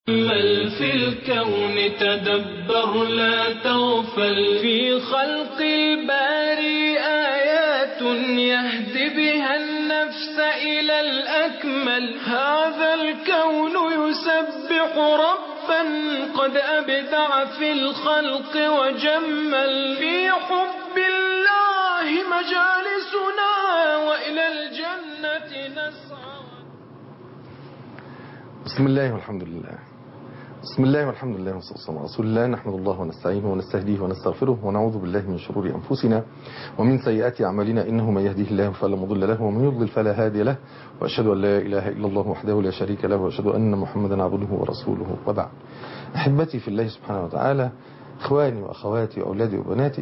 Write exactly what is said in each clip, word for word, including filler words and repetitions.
تأمل في الكون تدبر لا تغفل في خلق الباري آيات يهدي بها النفس إلى الأكمل. هذا الكون يسبح ربا قد أبدع في الخلق وجمل. في حب الله مجالسنا وإلى الجنة نسعى. بسم الله والحمد لله بسم الله والحمد لله والصلاة والسلام على رسول الله. نحمد الله ونستعينه ونستهديه ونستغفره ونعوذ بالله من شرور أنفسنا ومن سيئات أعمالنا، إنه من يهديه الله فلا مضل له ومن يضلل فلا هادي له، وأشهد أن لا إله إلا الله وحده لا شريك له، وأشهد أن محمدا عبده ورسوله، وبعد. أحبتي في الله سبحانه وتعالى، إخواني وأخواتي وأولادي وبناتي،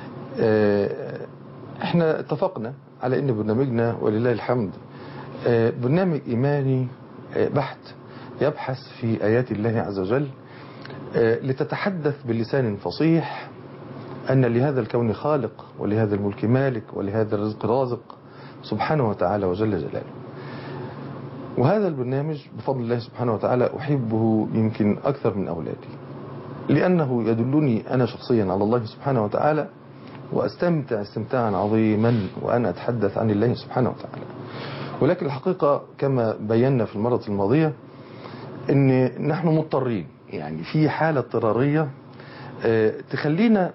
احنا اتفقنا على أن برنامجنا ولله الحمد برنامج إيماني بحت يبحث في آيات الله عز وجل لتتحدث بلسان فصيح أن لهذا الكون خالق، ولهذا الملك مالك، ولهذا الرزق رازق سبحانه وتعالى وجل جلاله. وهذا البرنامج بفضل الله سبحانه وتعالى أحبه يمكن أكثر من أولادي، لأنه يدلني أنا شخصيا على الله سبحانه وتعالى، وأستمتع استمتاعا عظيما وأنا أتحدث عن الله سبحانه وتعالى. ولكن الحقيقة كما بينا في المرة الماضية ان نحن مضطرين، يعني في حالة اضطرارية تخلينا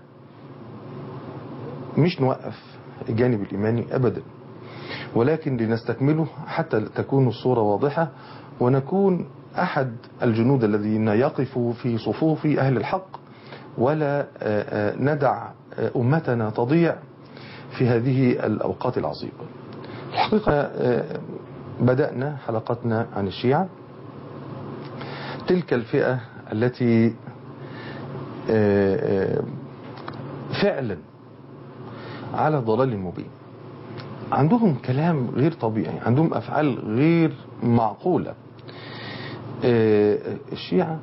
مش نوقف الجانب الإيماني أبدا، ولكن لنستكمله حتى تكون الصورة واضحة، ونكون أحد الجنود الذين يقفوا في صفوف أهل الحق، ولا ندع أمتنا تضيع في هذه الأوقات العصيبة. الحقيقة بدأنا حلقتنا عن الشيعة، تلك الفئة التي فعلا على ضلال مبين، عندهم كلام غير طبيعي، عندهم أفعال غير معقولة. الشيعة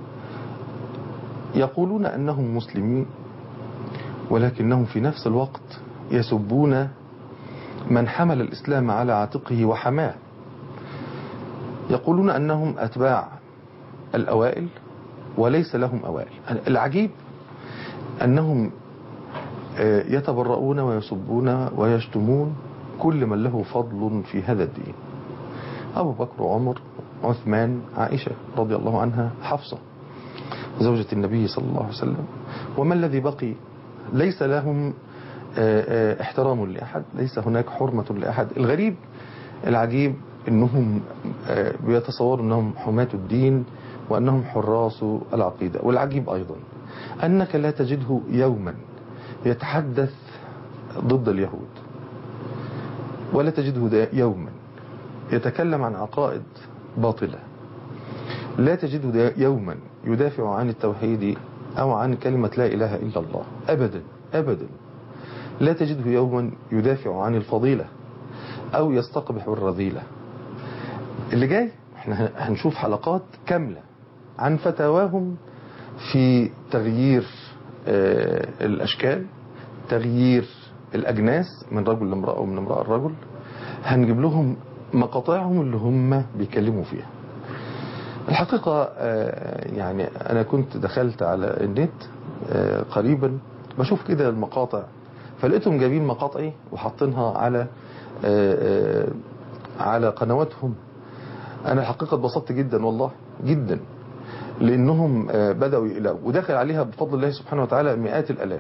يقولون أنهم مسلمين، ولكنهم في نفس الوقت يسبون من حمل الإسلام على عاتقه وحماه. يقولون أنهم أتباع الأوائل وليس لهم أوائل. العجيب أنهم يتبرؤون ويسبون ويشتمون كل من له فضل في هذا الدين: أبو بكر وعمر عثمان عائشة رضي الله عنها، حفصة زوجة النبي صلى الله عليه وسلم، وما الذي بقي ليس لهم احترام لأحد، ليس هناك حرمة لأحد. الغريب العجيب أنهم بيتصوروا أنهم حماة الدين وأنهم حراس العقيدة. والعجيب أيضا أنك لا تجده يوما يتحدث ضد اليهود، ولا تجده يوما يتكلم عن عقائد باطلة، لا تجده يوما يدافع عن التوحيد أو عن كلمة لا إله إلا الله، أبدا أبدا. لا تجده يوما يدافع عن الفضيلة أو يستقبح الرذيلة. اللي جاي احنا هنشوف حلقات كاملة عن فتاواهم في تغيير اه الأشكال، تغيير الأجناس من رجل لامرأة ومن امرأة لرجل. هنجيب لهم مقاطعهم اللي هم بيكلموا فيها. الحقيقة اه يعني أنا كنت دخلت على النت اه قريبا بشوف كده المقاطع، فلقيتهم جايبين مقاطعي وحاطينها على اه اه على قنواتهم. أنا الحقيقة اتبسطت جدا والله جدا، لأنهم بدأوا يقلقوا، وداخل عليها بفضل الله سبحانه وتعالى مئات الألاف.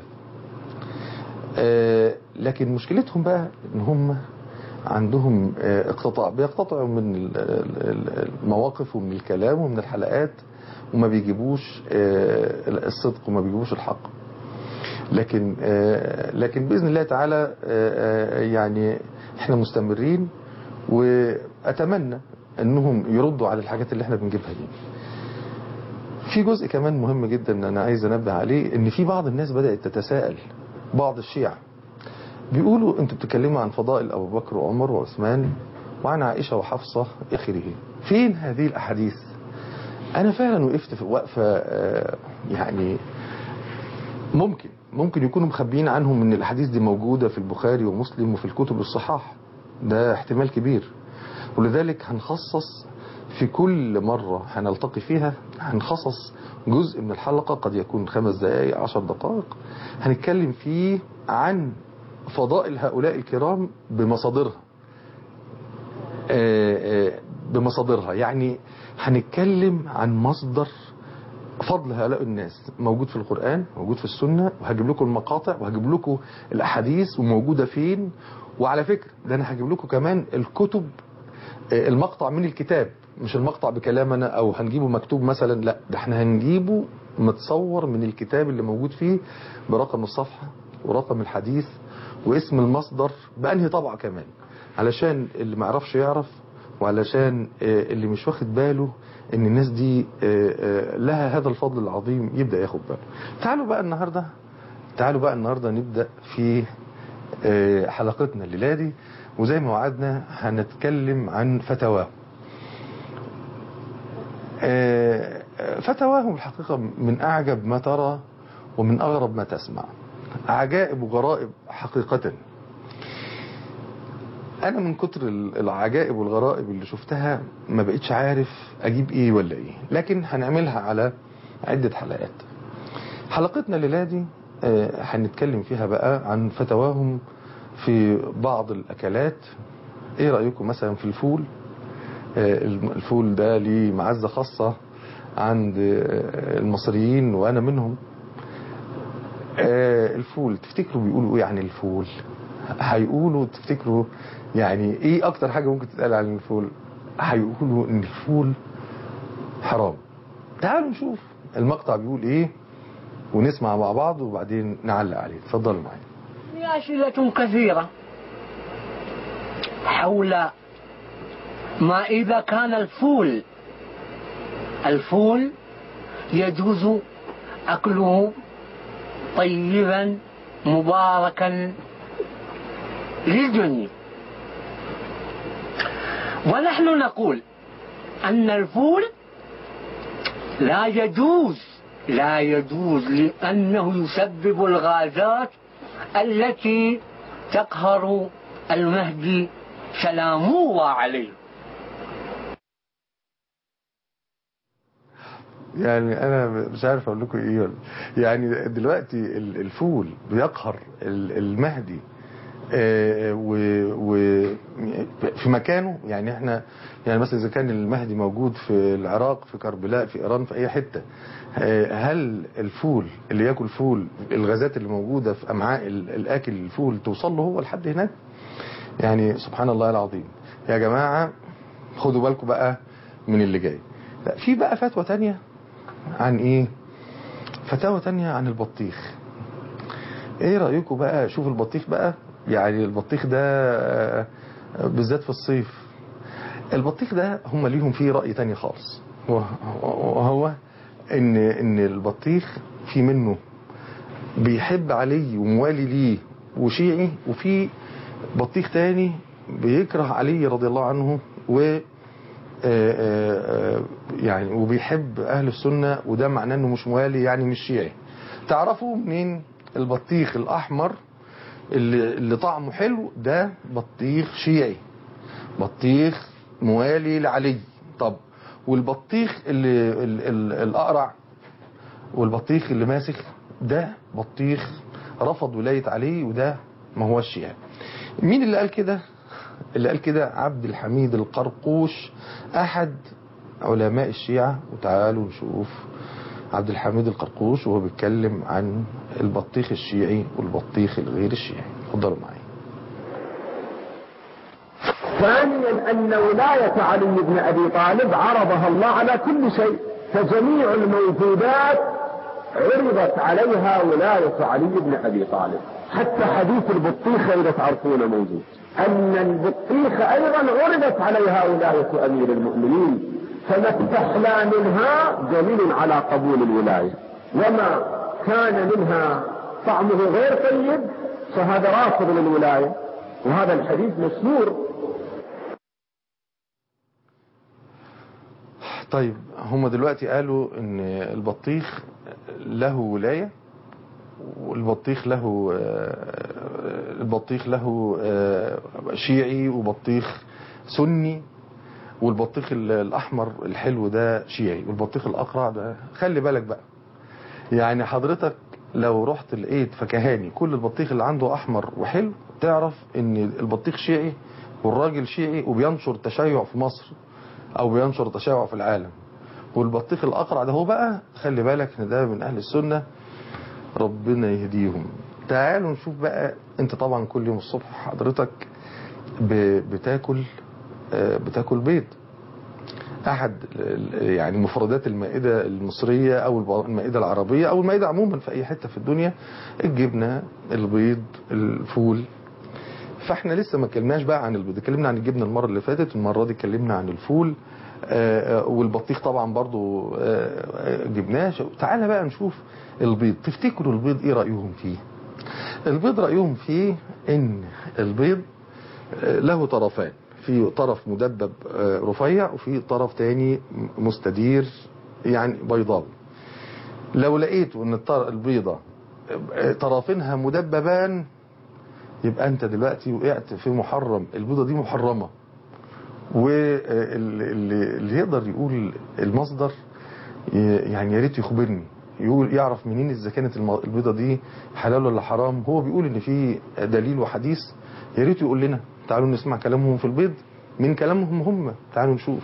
لكن مشكلتهم بقى إن هم عندهم اقتطاع، بيقتطعوا من المواقف ومن الكلام ومن الحلقات، وما بيجيبوش الصدق وما بيجيبوش الحق. لكن لكن بإذن الله تعالى يعني احنا مستمرين، وأتمنى أنهم يردوا على الحاجات اللي احنا بنجيبها دي. في جزء كمان مهم جدا أنا عايز أنبه عليه، إن في بعض الناس بدأت تتساءل، بعض الشيعة بيقولوا أنتوا بتتكلموا عن فضائل أبو بكر وعمر وعثمان وعن عائشة وحفصة آخره، فين هذه الأحاديث؟ أنا فعلا وقفت في وقفة يعني ممكن ممكن يكونوا مخبيين عنهم ان الأحاديث دي موجودة في البخاري ومسلم وفي الكتب الصحاح، ده احتمال كبير. ولذلك هنخصص في كل مرة هنلتقي فيها هنخصص جزء من الحلقة، قد يكون خمس دقائق عشر دقائق، هنتكلم فيه عن فضائل هؤلاء الكرام بمصادرها بمصادرها يعني هنتكلم عن مصدر فضل هؤلاء الناس موجود في القرآن، موجود في السنة، وهجيب لكم المقاطع وهجيب لكم الأحاديث وموجودة فين. وعلى فكرة ده أنا هجيب لكم كمان الكتب، المقطع من الكتاب، مش المقطع بكلامنا أو هنجيبه مكتوب مثلا، لا ده احنا هنجيبه متصور من الكتاب اللي موجود فيه برقم الصفحة ورقم الحديث واسم المصدر بأنهي طبعة كمان، علشان اللي ما يعرفش يعرف، وعلشان اللي مش واخد باله ان الناس دي لها هذا الفضل العظيم يبدأ ياخد باله. تعالوا بقى النهاردة تعالوا بقى النهاردة نبدأ في حلقتنا الليلة دي، وزي ما وعدنا هنتكلم عن فتاواهم. فتاواهم الحقيقة من أعجب ما ترى ومن أغرب ما تسمع، عجائب وغرائب حقيقة. أنا من كتر العجائب والغرائب اللي شفتها ما بقيتش عارف أجيب إيه ولا إيه، لكن هنعملها على عدة حلقات. حلقتنا الليلة دي هنتكلم فيها بقى عن فتاواهم في بعض الأكلات. إيه رأيكم مثلا في الفول؟ الفول ده ليه معزة خاصة عند المصريين وأنا منهم. الفول تفتكروا بيقولوا إيه عن الفول؟ هيقولوا تفتكروا يعني إيه أكتر حاجة ممكن تتقال عن الفول؟ هيقولوا إن الفول حرام. تعالوا نشوف المقطع بيقول إيه ونسمع مع بعض وبعدين نعلق عليه. اتفضلوا معي. أسئلة كثيرة حول ما إذا كان الفول الفول يجوز أكله طيبا مباركا للجميع، ونحن نقول أن الفول لا يجوز لا يجوز لأنه يسبب الغازات التي تقهر المهدي سلام الله عليه. يعني انا مش عارف اقول لكم ايه. يعني دلوقتي الفول بيقهر المهدي وفي مكانه. يعني احنا يعني مثلا اذا كان المهدي موجود في العراق، في كربلاء، في ايران، في اي حته، هل الفول اللي ياكل فول الغازات اللي موجوده في امعاء الاكل الفول توصل له هو لحد هناك؟ يعني سبحان الله العظيم. يا جماعه خدوا بالكم بقى من اللي جاي. لا، في بقى فتوى تانية عن ايه؟ فتاوى تانية عن البطيخ. ايه رأيكم بقى؟ شوف البطيخ بقى، يعني البطيخ ده بالذات في الصيف، البطيخ ده هم ليهم فيه رأي تاني خالص، وهو ان ان البطيخ في منه بيحب علي وموالي ليه وشيعي، وفي بطيخ تاني بيكره علي رضي الله عنه و يعني وبيحب اهل السنة، وده معناه انه مش موالي يعني مش شيعي. تعرفوا منين البطيخ الاحمر اللي, اللي طعمه حلو ده بطيخ شيعي، بطيخ موالي لعلي؟ طب والبطيخ اللي الاقرع والبطيخ اللي ماسخ ده بطيخ رفض ولاية علي، وده ما هو الشيعي. مين اللي قال كده؟ اللي قال كده عبد الحميد القرقوش، احد علماء الشيعة. وتعالوا نشوف عبد الحميد القرقوش وهو بيتكلم عن البطيخ الشيعي والبطيخ الغير الشيعي. اتفضلوا معي. ثانيا أن ولاية علي بن أبي طالب عرضها الله على كل شيء، فجميع الموجودات عرضت عليها ولاية علي بن أبي طالب، حتى حديث البطيخ إذا تعرفون موجود، أن البطيخ أيضا عرضت عليها ولاية أمير المؤمنين، فما استحلى منها دليل على قبول الولاية، وما كان منها طعمه غير طيب فهذا رافض للولاية، وهذا الحديث مشهور. طيب هم دلوقتي قالوا ان البطيخ له ولاية، والبطيخ له البطيخ له شيعي وبطيخ سني، والبطيخ الأحمر الحلو ده شيعي، والبطيخ الأقرع ده خلي بالك بقى. يعني حضرتك لو رحت لقيت فكهاني كل البطيخ اللي عنده أحمر وحلو تعرف ان البطيخ شيعي والراجل شيعي وبينشر تشيع في مصر او بينشر تشيع في العالم. والبطيخ الأقرع ده هو بقى خلي بالك ان ده من أهل السنة، ربنا يهديهم. تعالوا نشوف بقى. انت طبعا كل يوم الصبح حضرتك بتاكل بتاكل بيض، احد يعني مفردات المائدة المصرية او المائدة العربية او المائدة عموما في اي حتة في الدنيا، الجبنة، البيض، الفول. فاحنا لسه ما اتكلمناش بقى عن البيض، اتكلمنا عن الجبنة المرة اللي فاتت، المرة دي اتكلمنا عن الفول والبطيخ طبعا برضو جبناش. تعالى بقى نشوف البيض. تفتكروا البيض ايه رأيهم فيه؟ البيض رأيهم فيه ان البيض له طرفان، في طرف مدبب رفيع وفي طرف تاني مستدير يعني بيضاوي. لو لقيتوا ان البيضة طرفينها مدببان يبقى انت دلوقتي وقعت في محرم، البيضة دي محرمة. واللي يقدر يقول المصدر يعني يا ريت يخبرني، يقول يعرف منين اذا كانت البيضة دي حلال ولا حرام. هو بيقول ان في دليل وحديث، يا ريت يقول لنا. تعالوا نسمع كلامهم في البيض من كلامهم هم، تعالوا نشوف.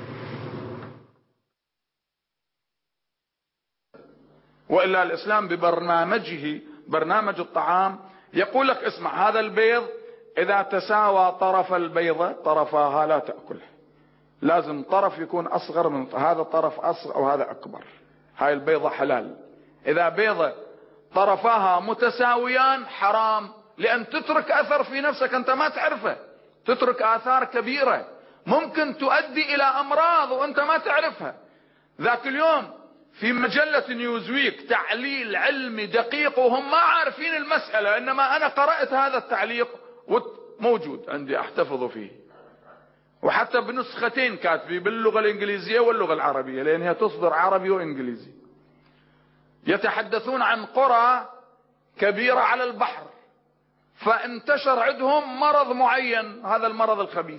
وإلا الإسلام ببرنامجه برنامج الطعام يقول لك اسمع، هذا البيض إذا تساوى طرف البيضة طرفها لا تأكله، لازم طرف يكون أصغر من هذا الطرف أصغر أو هذا أكبر، هاي البيضة حلال. إذا بيضة طرفاها متساويان حرام، لأن تترك أثر في نفسك أنت ما تعرفه، تترك آثار كبيرة ممكن تؤدي إلى أمراض وأنت ما تعرفها. ذاك اليوم في مجلة نيوزويك تعليل علمي دقيق وهم ما عارفين المسألة، إنما أنا قرأت هذا التعليق موجود عندي أحتفظ فيه، وحتى بنسختين كاتبي باللغة الإنجليزية واللغة العربية لأن هي تصدر عربي وإنجليزي. يتحدثون عن قرى كبيرة على البحر فانتشر عندهم مرض معين، هذا المرض الخبيث،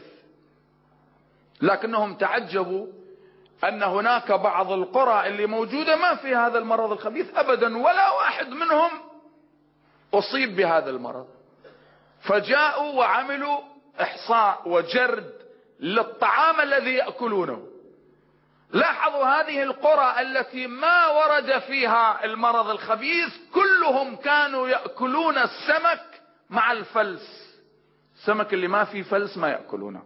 لكنهم تعجبوا أن هناك بعض القرى اللي موجودة ما في هذا المرض الخبيث أبدا، ولا واحد منهم أصيب بهذا المرض. فجاءوا وعملوا إحصاء وجرد للطعام الذي يأكلونه. لاحظوا هذه القرى التي ما ورد فيها المرض الخبيث كلهم كانوا يأكلون السمك مع الفلس، السمك اللي ما فيه فلس ما يأكلونه.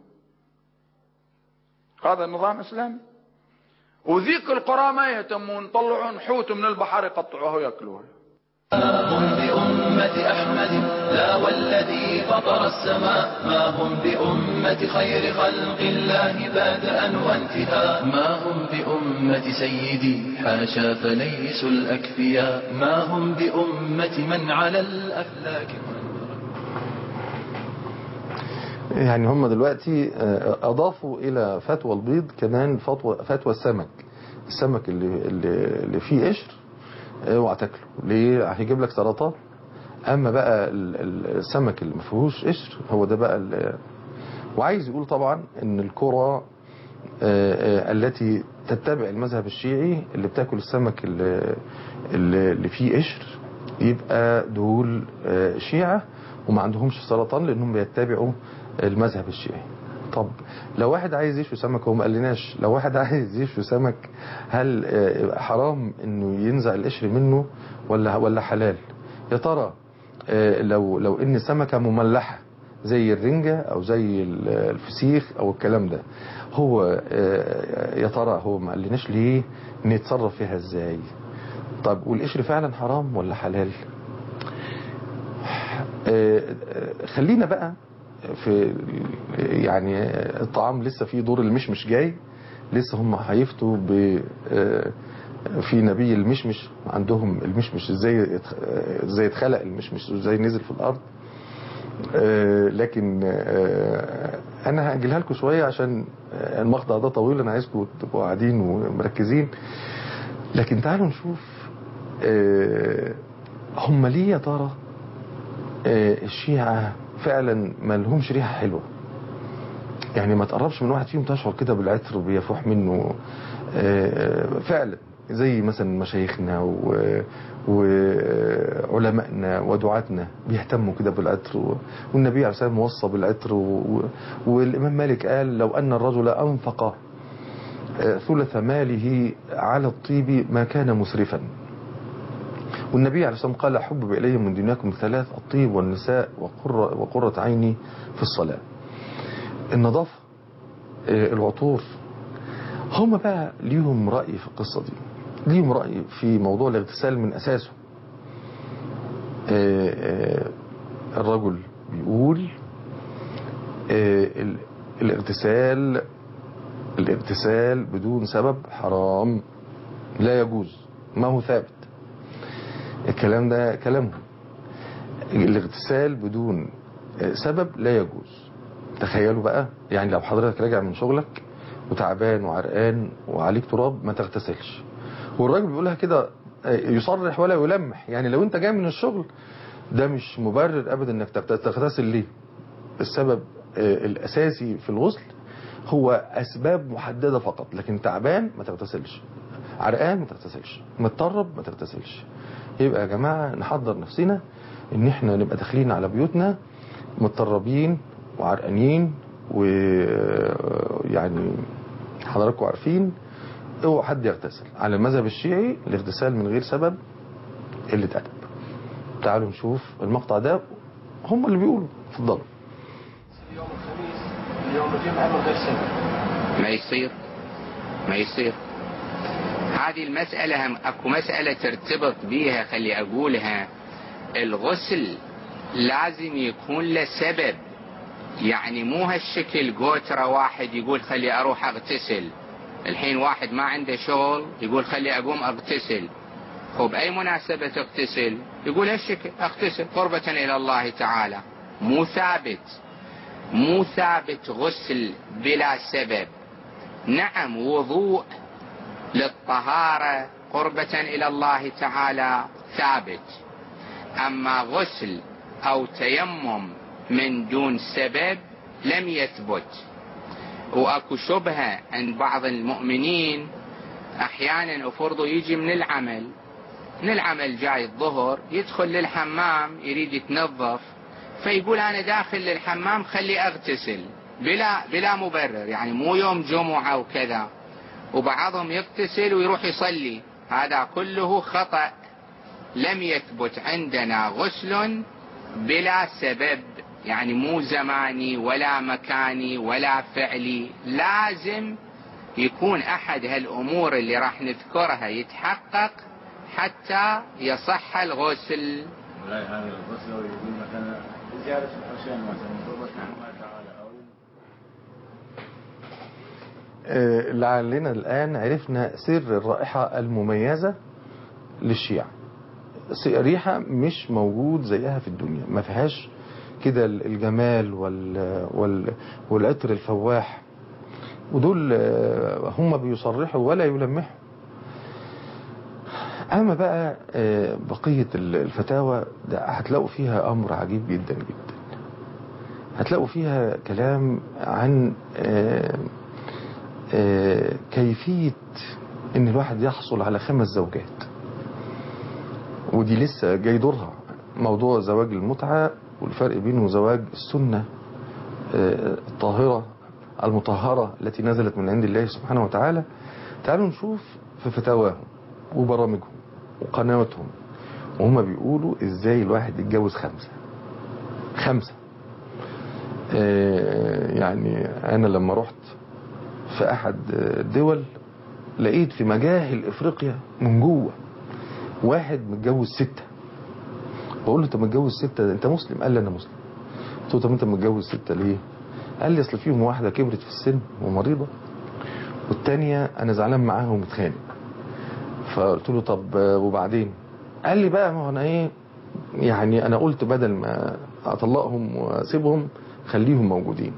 هذا النظام إسلامي. وذيك القرى ما يهتمون، طلعون حوت من البحر يقطعوه ويأكلوه. ما هم بأمة أحمد لا والذي فطر السماء، ما هم بأمة خير خلق الله بادأ وانتهاء، ما هم بأمة سيدي حاشا فليسوا الأكفياء، ما هم بأمة من على الأفلاك. يعني هم دلوقتي أضافوا إلى فتوى البيض كمان فتوى فتوى السمك. السمك اللي اللي فيه قشر اوعى تاكله، ليه؟ هيجيب لك سرطان. اما بقى السمك اللي ما فيهوش قشر هو ده بقى. وعايز يقول طبعا ان القرى التي تتبع المذهب الشيعي اللي بتاكل السمك اللي, اللي فيه قشر يبقى دول شيعة وما عندهمش سرطان لانهم بيتبعوا المذهب الشيعي. طب لو واحد عايز يشوي سمك، هو ما قالناش لو واحد عايز يشوي سمك هل حرام انه ينزع القشر منه ولا ولا حلال؟ يا ترى لو لو ان سمكه مملحه زي الرنجة او زي الفسيخ او الكلام ده، هو يا ترى هو ما قالناش ليه نتصرف فيها ازاي؟ طب والقشر فعلا حرام ولا حلال؟ خلينا بقى في يعني الطعام لسه فيه دور المشمش جاي، لسه هم هيفتوا ب في نبي المشمش، عندهم المشمش ازاي ازاي اتخلق المشمش وازاي نزل في الارض. لكن انا هاجلها لكم شويه عشان المقطع ده طويل، انا عايزكم تبقوا قاعدين ومركزين. لكن تعالوا نشوف هم ليه يا ترى الشيعة فعلا ما لهمش ريحه حلوه. يعني ما تقربش من واحد فيهم تشعر كده بالعطر بيفوح منه فعلا، زي مثلا مشايخنا وعلمائنا ودعاتنا بيهتموا كده بالعطر، والنبي عليه الصلاة والسلام وصى بالعطر، والإمام مالك قال لو أن الرجل أنفق ثلث ماله على الطيب ما كان مسرفا. والنبي عليه الصلاة والسلام قال حبب إلي من دنياكم ثلاث: الطيب والنساء وقرة, وقرة عيني في الصلاة. النظافة، العطور. هم بقى ليهم رأي في القصة دي، ليهم رأي في موضوع الاغتسال من أساسه. الرجل بيقول الاغتسال الاغتسال بدون سبب حرام، لا يجوز، ما هو ثابت. الكلام ده كلامهم. الاغتسال بدون سبب لا يجوز. تخيلوا بقى، يعني لو حضرتك راجع من شغلك وتعبان وعرقان وعليك تراب ما تغتسلش، والراجل بيقولها كده يصرح ولا يلمح. يعني لو انت جاي من الشغل ده مش مبرر ابدا انك تغتسل. ليه؟ السبب الاساسي في الغسل هو اسباب محددة فقط، لكن تعبان ما تغتسلش، عرقان ما تغتسلش، متطرب ما تغتسلش. يبقى يا جماعة نحضر نفسنا ان احنا نبقى داخلين على بيوتنا متطربين وعرقانين، ويعني حضراتكم عارفين اوعى حد يغتسل. على المذهب الشيعي الاغتسال من غير سبب قلة أدب. تعالوا نشوف المقطع ده، هم اللي بيقولوا. اتفضلوا. يوم الخميس يوم الجمعة من غير سبب ما يصير ما يصير. هذه المسألة هم اكو مسألة ترتبط بيها، خلي اقولها. الغسل لازم يكون له سبب، يعني مو هالشكل قوترة واحد يقول خلي اروح اغتسل. الحين واحد ما عنده شغل يقول خلي اقوم اغتسل. خب باي مناسبة تغتسل؟ يقول هالشكل اغتسل قربة الى الله تعالى. مو ثابت، مو ثابت غسل بلا سبب. نعم وضوء للطهارة قربة الى الله تعالى ثابت، اما غسل او تيمم من دون سبب لم يثبت. واكو شبهة عند بعض المؤمنين، احيانا افرضوا يجي من العمل من العمل جاي الظهر، يدخل للحمام يريد يتنظف، فيقول انا داخل للحمام خلي اغتسل بلا بلا مبرر، يعني مو يوم جمعة وكذا. وبعضهم يغتسل ويروح يصلي. هذا كله خطأ. لم يثبت عندنا غسل بلا سبب، يعني مو زماني ولا مكاني ولا فعلي. لازم يكون احد هالامور اللي راح نذكرها يتحقق حتى يصح الغسل. ولا هذا الغسل يقول مثلا زيارة الحسين مثلا الله تعالى أو لعلنا الآن عرفنا سر الرائحة المميزة للشيعة. ريحة مش موجود زيها في الدنيا، ما فيهاش كده الجمال وال وال والعطر الفواح. ودول هم بيصرحوا ولا يلمحوا. اما بقى بقية الفتاوى ده هتلاقوا فيها امر عجيب جدا جدا. هتلاقوا فيها كلام عن كيفية ان الواحد يحصل على خمس زوجات، ودي لسه جاي دورها. موضوع زواج المتعة والفرق بينه وزواج السنة الطاهرة المطهرة التي نزلت من عند الله سبحانه وتعالى. تعالوا نشوف في فتاواهم وبرامجهم وقنواتهم وهم بيقولوا ازاي الواحد يتجوز خمسة خمسة. يعني انا لما رحت في احد الدول لقيت في مجاهل افريقيا من جوه واحد متجوز ستة. بقول له انت متجوز ستة انت مسلم؟ قال لي انا مسلم. قلت له طب انت متجوز ستة ليه؟ قال لي اصل فيهم واحدة كبرت في السن ومريضة، والتانية انا زعلان معاها ومتخانق. فقلت له طب وبعدين؟ قال لي بقى ما انا ايه يعني انا قلت بدل ما اطلقهم واسيبهم خليهم موجودين.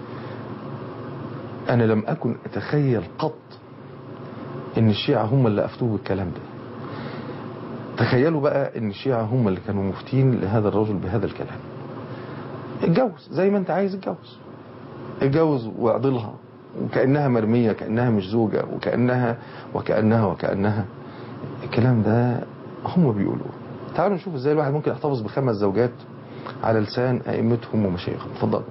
انا لم اكن اتخيل قط ان الشيعة هم اللي افتوه بالكلام ده. تخيلوا بقى ان الشيعة هم اللي كانوا مفتين لهذا الرجل بهذا الكلام. اتجوز زي ما انت عايز اتجوز، اتجوز واعضلها وكأنها مرمية، كأنها مش زوجة، وكأنها وكأنها وكأنها الكلام ده هم بيقولوه. تعالوا نشوف ازاي الواحد ممكن يحتفظ بخمس زوجات على لسان ائمتهم ومشايخهم. اتفضلوا.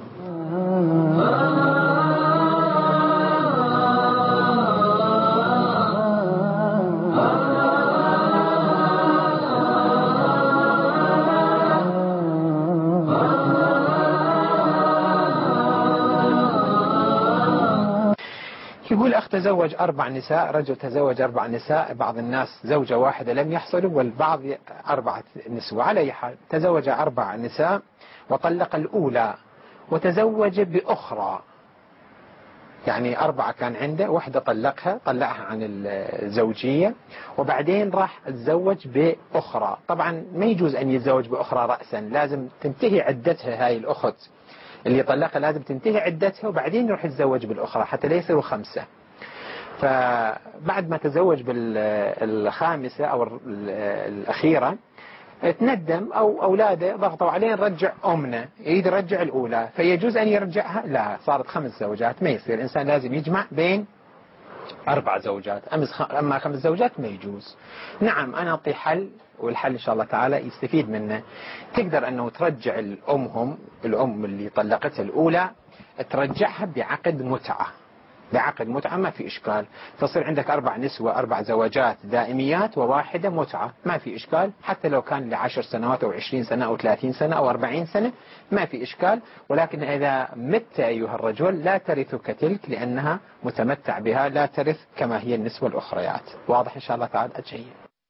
يقول أخ تزوج أربع نساء، رجل تزوج أربع نساء، بعض الناس زوجة واحدة لم يحصلوا والبعض أربعة نسوة. على أي حال تزوج أربع نساء وطلق الأولى وتزوج بأخرى، يعني أربعة كان عنده، واحدة طلقها طلعها عن الزوجية وبعدين راح تزوج بأخرى. طبعا ما يجوز أن يتزوج بأخرى رأسا، لازم تنتهي عدتها هاي الأخت اللي طلقها، لازم تنتهي عدتها وبعدين يروح يتزوج بالأخرى حتى لا يصيروا خمسة. فبعد ما تزوج بالخامسة أو الأخيرة تندم أو أولاده ضغطوا عليه نرجع أمنا، يريد يرجع الأولى، فيجوز أن يرجعها؟ لا، صارت خمس زوجات ما يصير، الإنسان لازم يجمع بين أربع زوجات، أما خمس زوجات ما يجوز. نعم أنا أعطي حل، والحل إن شاء الله تعالى يستفيد منه. تقدر أنه ترجع الأمهم، الأم اللي طلقتها الأولى ترجعها بعقد متعة، بعقد متعة ما في إشكال، تصير عندك أربع نسوة، أربع زواجات دائميات وواحدة متعة، ما في إشكال، حتى لو كان لعشر سنوات أو عشرين سنة أو ثلاثين سنة أو أربعين سنة ما في إشكال. ولكن إذا مت أيها الرجل لا ترثك تلك لأنها متمتع بها، لا ترث كما هي النسوة الأخريات. واضح إن شاء الله تعالى؟ جيد.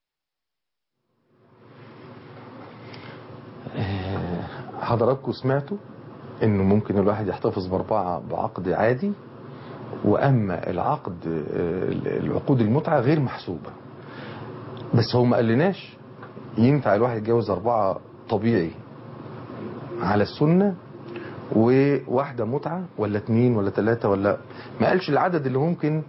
حضراتكم سمعتوا انه ممكن الواحد يحتفظ باربعة بعقد عادي، واما العقد العقود المتعة غير محسوبة. بس هو ما قالناش ينفع الواحد يتجوز اربعة طبيعي على السنة وواحدة متعة ولا اتنين ولا تلاتة، ولا ما قالش العدد اللي ممكن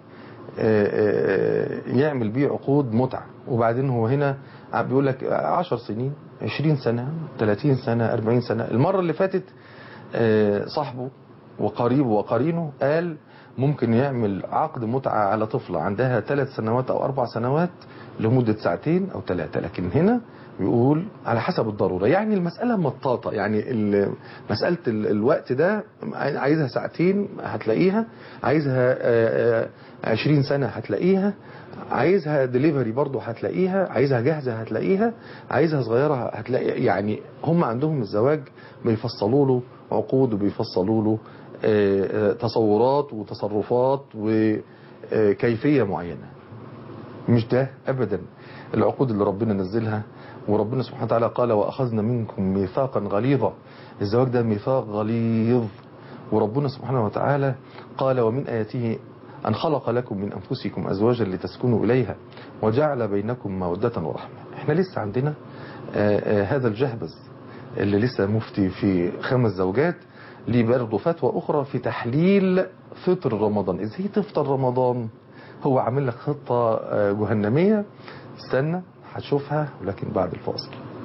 يعمل بيه عقود متعة. وبعدين هو هنا بيقول لك عشر سنين، عشرين سنة، ثلاثين سنة، أربعين سنة. المرة اللي فاتت صاحبه وقريبه وقرينه قال ممكن يعمل عقد متعة على طفلة عندها ثلاث سنوات أو أربع سنوات لمدة ساعتين أو ثلاثة، لكن هنا بيقول على حسب الضرورة. يعني المسألة مطاطة، يعني مسألة الوقت ده عايزها ساعتين هتلاقيها، عايزها عشرين سنة هتلاقيها، عايزها ديليفري برضو هتلاقيها، عايزها جاهزة هتلاقيها، عايزها صغيرة هتلاقي. يعني هم عندهم الزواج بيفصلوا له عقود وبيفصلوا له تصورات وتصرفات وكيفية معينة. مش ده أبدا العقود اللي ربنا نزلها. وربنا سبحانه وتعالى قال وأخذنا منكم ميثاقا غليظا. الزواج ده ميثاق غليظ. وربنا سبحانه وتعالى قال ومن آياته أن خلق لكم من أنفسكم أزواجا لتسكنوا إليها وجعل بينكم مودة ورحمة. احنا لسه عندنا آآ آآ هذا الجهبذ اللي لسه مفتي في خمس زوجات، ليه برضه فتوى أخرى في تحليل فطر رمضان. إزاي تفطر رمضان؟ هو عامل لك خطة جهنمية، استنى هتشوفها ولكن بعد الفاصل.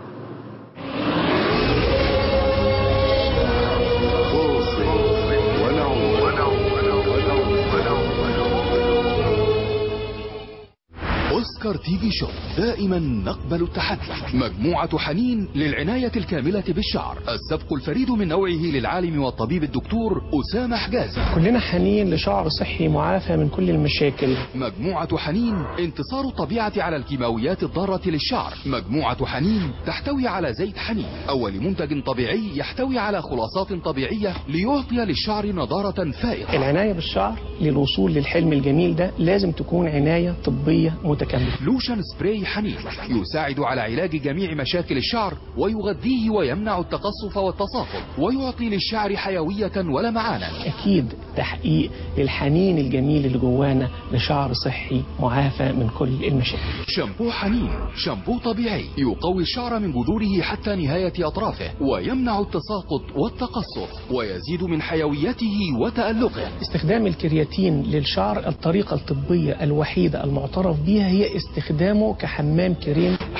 أوسكار تي في شوب دائما نقبل التحدي. مجموعة حنين للعناية الكاملة بالشعر، السبق الفريد من نوعه للعالم والطبيب الدكتور أسامة حجازي. كلنا حنين لشعر صحي معافى من كل المشاكل. مجموعة حنين انتصار الطبيعة على الكيماويات الضارة للشعر. مجموعة حنين تحتوي على زيت حنين، أول منتج طبيعي يحتوي على خلاصات طبيعية ليعطي للشعر نضارة فائقة. العناية بالشعر للوصول للحلم الجميل ده لازم تكون عناية طبية متكاملة. لوشن سبراي حنين يساعد على علاج جميع مشاكل الشعر ويغذيه ويمنع التقصف والتصاقل ويعطي للشعر حيوية ولمعانا. أكيد تحقيق الحنين الجميل اللي جوانا لشعر صحي معافى من كل المشاكل. شامبو حنين شامبو طبيعي يقوي الشعر من جذوره حتى نهاية أطرافه ويمنع التساقط والتقصف ويزيد من حيويته وتألقه. استخدام الكرياتين للشعر الطريقة الطبية الوحيدة المعترف بها هي استخدامه كحمام كريم.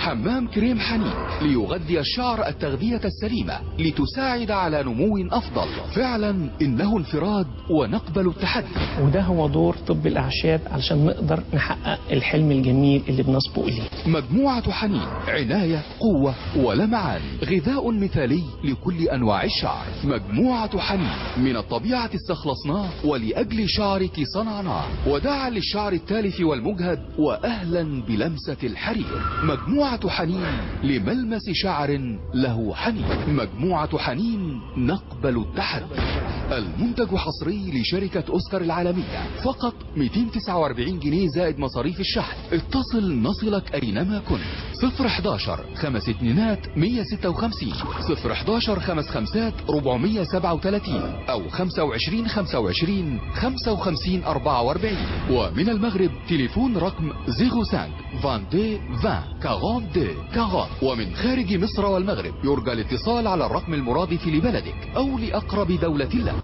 حمام كريم حنين ليغذي الشعر التغذية السليمة لتساعد على نمو أفضل. فعلا إنه انفراد ونقبل التحدي، وده هو دور طب الأعشاب علشان نقدر نحقق الحلم الجميل اللي بنصبو إليه. مجموعة حنين عناية، قوة ولمعان، غذاء مثالي لكل أنواع الشعر. مجموعة حنين من الطبيعة استخلصناه ولأجل شعرك صنعناه، وداعا للشعر التالف والمجهد وأهلا بلمسة الحرير. مجموعة حنين لملمس شعر له حنين. مجموعة حنين نقبل التحدي. المنتج حصري لشركة أوسكار العالمية، فقط مئتين وتسعة وأربعين جنيه زائد مصاريف الشحن. اتصل نصلك أينما كنت. صفر حداشر خمس اتنينات مية ستة وخمسين، صفر حداشر خمس خمسات أربعمية سبعة وتلاتين، أو خمسة وعشرين خمسة وعشرين خمسة وخمسين أربعة وأربعين. ومن المغرب تليفون رقم صفر خمسة اثنين عشرين عشرين اثنين وأربعين. ومن خارج مصر والمغرب يرجى الاتصال على الرقم المرادف لبلدك أو لأقرب دولة لك.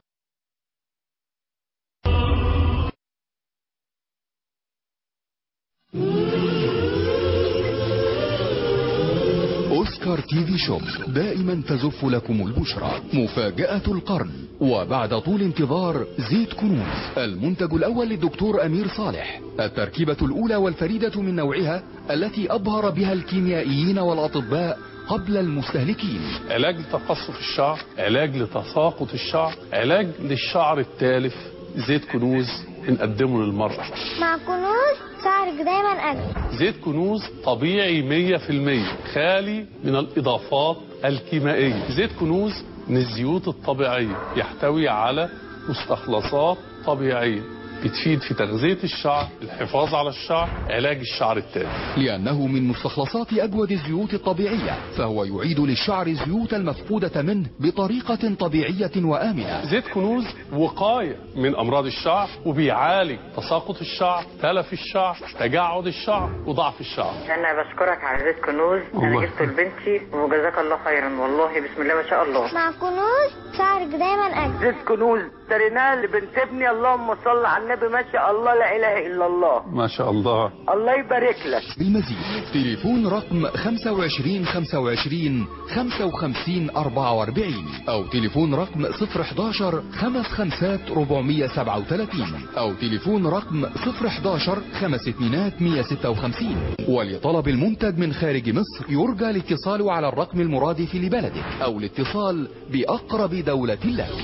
أوسكار تي في شوب دائما تزف لكم البشرى. مفاجأة القرن، وبعد طول انتظار زيت كنوز، المنتج الأول للدكتور أمير صالح، التركيبة الأولى والفريدة من نوعها التي أبهر بها الكيميائيين والأطباء قبل المستهلكين. علاج لتقصف الشعر، علاج لتساقط الشعر، علاج للشعر التالف. زيت كنوز نقدمه للمرأة. مع كنوز شعرك دايما أجمل. زيت كنوز طبيعي مية في المية، خالي من الإضافات الكيميائية. زيت كنوز من الزيوت الطبيعية، يحتوي على مستخلصات طبيعية بتفيد في تغذية الشعر، الحفاظ على الشعر، علاج الشعر التالف. لأنه من مستخلصات أجود الزيوت الطبيعية، فهو يعيد للشعر الزيوت المفقودة منه بطريقة طبيعية وآمنة. زيت كنوز وقاية من أمراض الشعر، وبيعالج تساقط الشعر، تلف الشعر، تجعد الشعر، وضعف الشعر. أنا بشكرك على زيت كنوز، أنا جبته لبنتي وجزاك الله خيرا، والله بسم الله ما شاء الله. مع كنوز شعرك دايما أجمل. زيت كنوز اشتريناه لبنت ابني، اللهم صل على النبي، ما شاء الله لا اله الا الله. ما شاء الله، الله يبارك لك. بالمزيد تليفون رقم خمسة وعشرين خمسة وعشرين خمسة وخمسين أربعة وأربعين، او تليفون رقم صفر حداشر خمس خمسات أربعمية سبعة وتلاتين، او تليفون رقم صفر حداشر خمس اتنينات مية ستة وخمسين. ولطلب المنتج من خارج مصر يرجى الاتصال على الرقم المرادف لبلدك او الاتصال بأقرب دولة لك.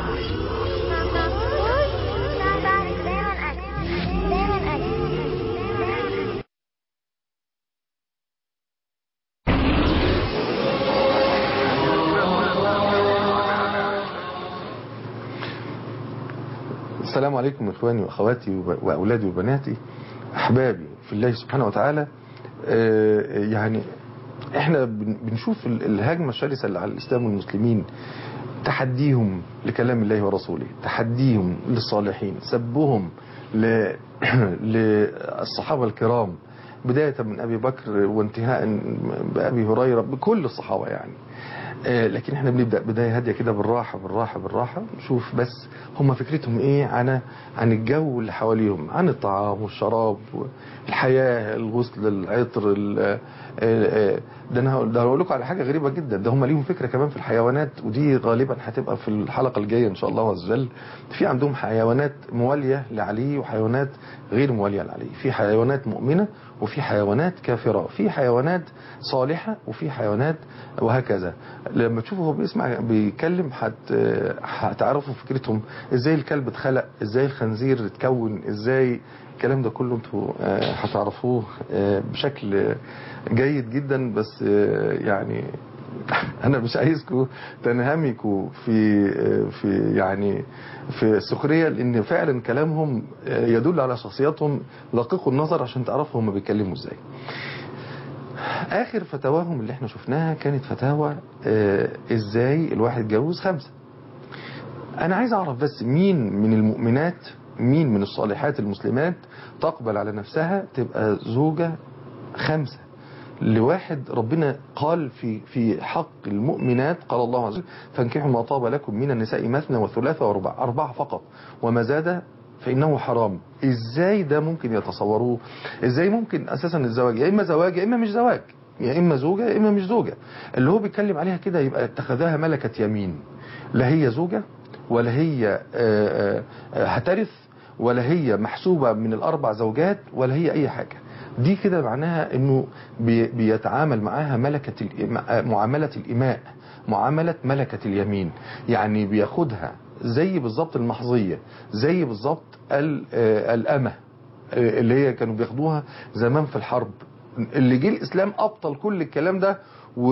السلام عليكم إخواني وأخواتي وأولادي وبناتي، أحبابي في الله سبحانه وتعالى. يعني إحنا بنشوف الهجمة الشرسة اللي على الإسلام والمسلمين، تحديهم لكلام الله ورسوله، تحديهم للصالحين، سبهم للصحابة الكرام، بداية من أبي بكر وانتهاء بأبي هريرة، بكل الصحابة يعني. لكن احنا بنبدأ بداية هادية كده، بالراحة بالراحة بالراحة، نشوف بس هم فكرتهم ايه عن عن الجو اللي حواليهم، عن الطعام والشراب الحياة، الغسل، العطر. ده انا ده هقول لكم على حاجة غريبة جدا، ده هم ليهم فكرة كمان في الحيوانات، ودي غالبا هتبقى في الحلقة الجاية ان شاء الله عز وجل. في عندهم حيوانات موالية لعلي وحيوانات غير موالية لعلي، في حيوانات مؤمنة وفي حيوانات كافرة، في حيوانات صالحة وفي حيوانات، وهكذا. لما تشوفوا هو بيسمع بيتكلم هتعرفوا فكرتهم، ازاي الكلب اتخلق، ازاي الخنزير اتكون، ازاي الكلام ده كله انتوا هتعرفوه بشكل جيد جدا. بس يعني انا مش عايزكم تنهمكوا في في يعني في السخريه، لان فعلا كلامهم يدل على شخصياتهم، دققوا النظر عشان تعرفوا هم بيتكلموا ازاي. اخر فتاواهم اللي احنا شفناها كانت فتاوى ازاي الواحد يتجوز خمسه. انا عايز اعرف بس مين من المؤمنات، مين من الصالحات المسلمات تقبل على نفسها تبقى زوجة خمسة لواحد. ربنا قال في في حق المؤمنات، قال الله عز وجل: فانكحوا ما طاب لكم من النساء مثنى وثلاث ورباع، أربعة فقط، وما زاد فإنه حرام. ازاي ده ممكن يتصوروه؟ ازاي ممكن اساسا الزواج يا اما زواج يا اما مش زواج؟ يا إما زوجة يا إما مش زوجة. اللي هو بيتكلم عليها كده يبقى اتخذها ملكة يمين، لا هي زوجة ولا هي هترث ولا هي محسوبة من الأربع زوجات ولا هي أي حاجة. دي كده معناها إنه بيتعامل معاها ملكة معاملة الإماء، معاملة ملكة اليمين، يعني بياخدها زي بالظبط المحظية، زي بالظبط الأمة اللي هي كانوا بياخدوها زمان في الحرب. اللي جه الإسلام أبطل كل الكلام ده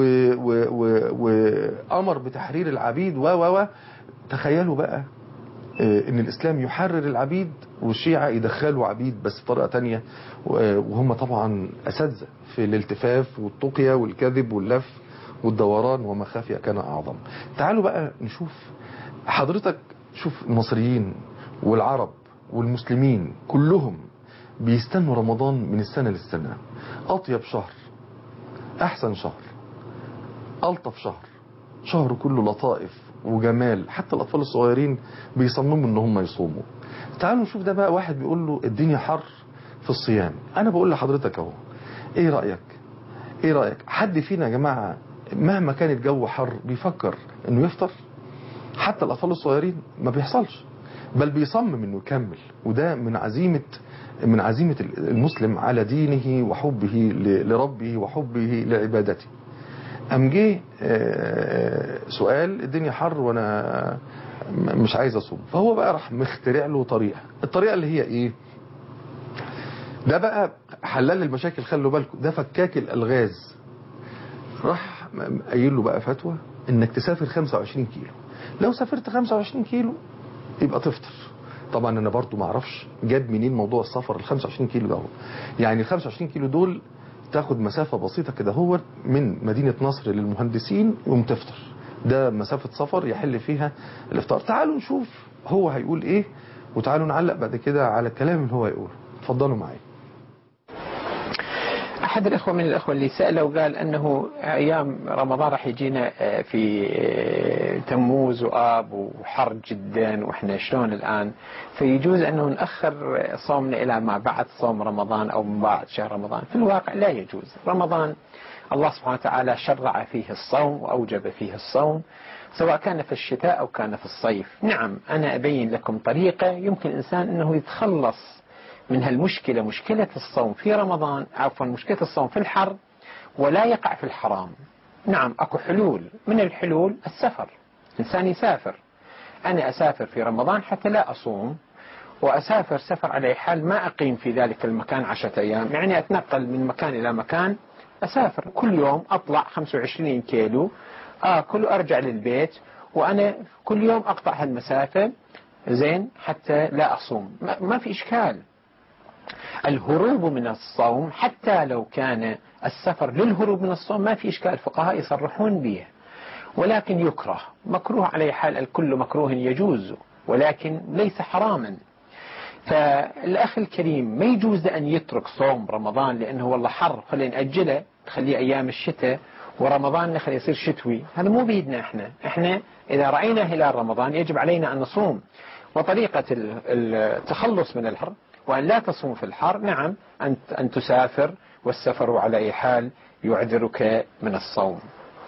وأمر بتحرير العبيد و و و تخيلوا بقى ان الاسلام يحرر العبيد والشيعة يدخلوا عبيد بس بطريقة تانية، وهم طبعا اساتذه في الالتفاف والتقية والكذب واللف والدوران، وما خافي كان اعظم. تعالوا بقى نشوف حضرتك، شوف المصريين والعرب والمسلمين كلهم بيستنوا رمضان من السنة للسنة. اطيب شهر، احسن شهر، الطف شهر، شهر كله لطائف وجمال، حتى الأطفال الصغيرين بيصمموا ان هم يصوموا. تعالوا نشوف ده بقى. واحد بيقول له الدنيا حر في الصيام، انا بقول لحضرتك اهو، ايه رأيك ايه رأيك حد فينا يا جماعة مهما كان الجو حر بيفكر انه يفطر؟ حتى الأطفال الصغيرين ما بيحصلش، بل بيصمم انه يكمل. وده من عزيمة من عزيمة المسلم على دينه وحبه لربه وحبه لعبادته. أم جه سؤال الدنيا حر وانا مش عايز اصوم، فهو بقى راح مخترع له طريقة. الطريقة اللي هي ايه؟ ده بقى حلال المشاكل، خلوا بالكم، ده فكاك الالغاز. راح قايل له بقى فتوى انك تسافر خمسة وعشرين كيلو، لو سافرت خمسة وعشرين كيلو يبقى تفطر. طبعا انا برضو ما اعرفش جاب منين موضوع السفر ال خمسة وعشرين كيلو ده هو. يعني ال خمسة وعشرين كيلو دول تاخد مسافة بسيطة كده هو من مدينة نصر للمهندسين يوم تفطر، ده مسافة سفر يحل فيها الافطار. تعالوا نشوف هو هيقول ايه، وتعالوا نعلق بعد كده على الكلام اللي هو هيقوله. اتفضلوا معايا. أحد الأخوة من الأخوة اللي سأله وقال أنه أيام رمضان راح يجينا في تموز وآب وحر جدا وإحنا شلون الآن، فيجوز أنه نأخر صومنا إلى ما بعد صوم رمضان أو من بعد شهر رمضان. في الواقع لا يجوز. رمضان الله سبحانه وتعالى شرع فيه الصوم وأوجب فيه الصوم، سواء كان في الشتاء أو كان في الصيف. نعم أنا أبين لكم طريقة يمكن الإنسان أنه يتخلص من هالمشكلة، مشكلة الصوم في رمضان، عفوا مشكلة الصوم في الحر، ولا يقع في الحرام. نعم أكو حلول، من الحلول السفر. إنسان يسافر، أنا أسافر في رمضان حتى لا أصوم، وأسافر سفر على حال ما أقيم في ذلك المكان عشرة أيام، يعني أتنقل من مكان إلى مكان، أسافر كل يوم أطلع خمسة وعشرين كيلو، آكل وأرجع للبيت، وأنا كل يوم أقطع هالمسافة زين حتى لا أصوم، ما في إشكال. الهروب من الصوم حتى لو كان السفر للهروب من الصوم ما في إشكال، الفقهاء يصرحون به، ولكن يكره، مكروه على حال، الكل مكروه يجوز ولكن ليس حراما. فالأخ الكريم ما يجوز أن يترك صوم رمضان لأنه والله حر خلينا نأجله نخليه أيام الشتاء ورمضان نخليه يصير شتوي. هذا مو بيدنا احنا احنا إذا رأينا هلال رمضان يجب علينا أن نصوم. وطريقة التخلص من الحر وأن لا تصوم في الحر، نعم أن تسافر، والسفر على أي حال يعذرك من الصوم.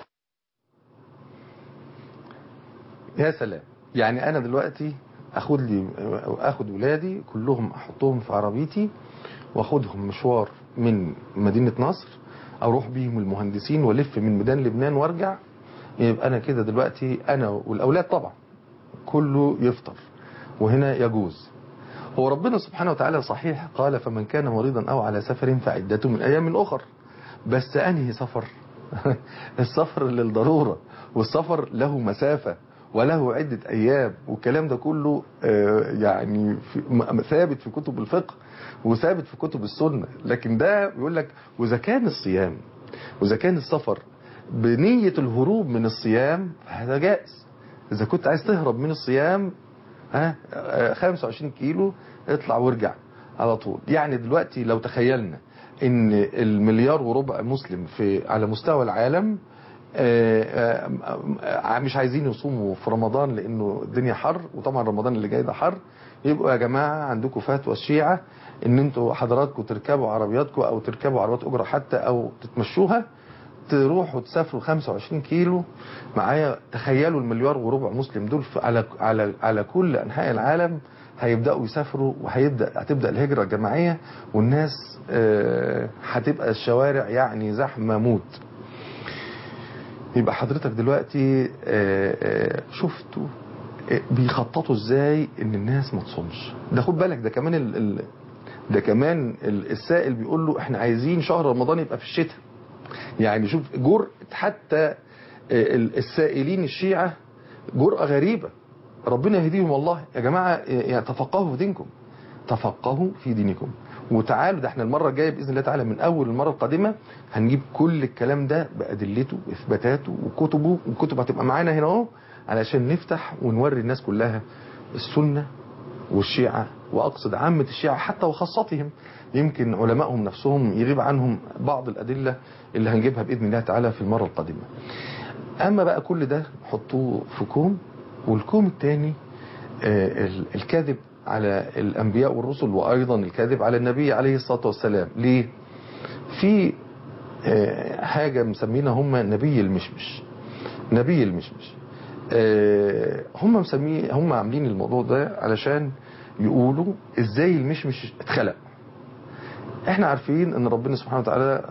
يا سلام. يعني أنا دلوقتي أخذ لي أخذ ولادي كلهم أحطهم في عربيتي وأخذهم مشوار من مدينة نصر، أروح بيهم المهندسين ولف من ميدان لبنان وارجع، يبقى أنا كده دلوقتي أنا والأولاد طبعا كله يفطر، وهنا يجوز. هو ربنا سبحانه وتعالى صحيح قال فمن كان مريضا أو على سفر فعدة من أيام أخر، بس أنهي سفر؟ السفر للضرورة، والسفر له مسافة وله عدة أيام، والكلام ده كله يعني ثابت في كتب الفقه وثابت في كتب السنة. لكن ده بيقول لك وإذا كان الصيام وإذا كان السفر بنية الهروب من الصيام هذا جائز. إذا كنت عايز تهرب من الصيام ها خمسة وعشرين كيلو اطلع وارجع على طول. يعني دلوقتي لو تخيلنا ان المليار وربع مسلم في على مستوى العالم مش عايزين يصوموا في رمضان لانه الدنيا حر، وطبعا رمضان اللي جاي ده حر، يبقوا يا جماعة عندكم فتوى الشيعة ان انتوا حضراتكم تركبوا عربياتكم او تركبوا عربيات اجره حتى او تتمشوها، تروحوا تسافروا خمسة وعشرين كيلو معايا. تخيلوا المليار وربع مسلم دول على على على كل انحاء العالم هيبداوا يسافروا، وهيبدا هتبدا الهجره الجماعيه، والناس هتبقى الشوارع يعني زحمه موت. يبقى حضرتك دلوقتي شفتوا بيخططوا ازاي ان الناس ما تصومش. ده خد بالك، ده كمان ال ال ده كمان السائل بيقول له احنا عايزين شهر رمضان يبقى في الشتاء. يعني شوف جرأة حتى السائلين الشيعة، جرأة غريبة. ربنا يهديهم والله. يا جماعة يعني تفقهوا في دينكم، تفقهوا في دينكم وتعالوا. ده احنا المرة الجاية بإذن الله تعالى من أول المرة القادمة هنجيب كل الكلام ده بأدلته وإثباتاته وكتبه، والكتب هتبقى معانا هنا اهو علشان نفتح ونوري الناس كلها السنة والشيعة، وأقصد عامة الشيعة حتى وخاصتهم. يمكن علمائهم نفسهم يغيب عنهم بعض الأدلة اللي هنجيبها بإذن الله تعالى في المرة القادمة. أما بقى كل ده حطوه في كوم، والكوم الثاني الكاذب على الأنبياء والرسل، وأيضا الكاذب على النبي عليه الصلاة والسلام. ليه؟ في حاجة مسمينها هم نبي المشمش. نبي المشمش هم مسميه هم عاملين الموضوع ده علشان يقولوا ازاي المشمش اتخلق. احنا عارفين ان ربنا سبحانه وتعالى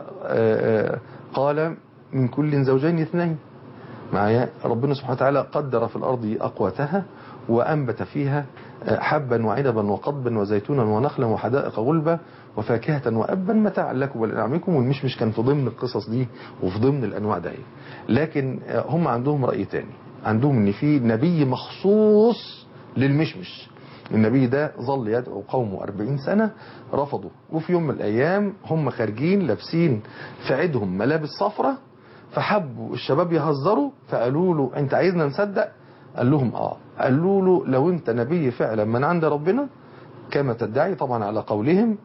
قال من كل زوجين اثنين معايا. ربنا سبحانه وتعالى قدر في الارض اقواتها وانبت فيها حبا وعنبا وقضبا وزيتونا ونخلا وحدائق غلبا وفاكهة وأبا متاعا لكم ولأنعامكم. والمشمش كان في ضمن القصص دي وفي ضمن الأنواع دي. لكن هم عندهم رأي تاني، عندهم ان في نبي مخصوص للمشمش. النبي ده ظل يدعو قومه أربعين سنة رفضوا، وفي يوم من الأيام هم خارجين لابسين في عيدهم ملابس صفرة، فحبوا الشباب يهزروا فقالوا له انت عايزنا نصدق؟ قال لهم اه. قالوا له لو انت نبي فعلا من عند ربنا كما تدعي طبعا على قولهم،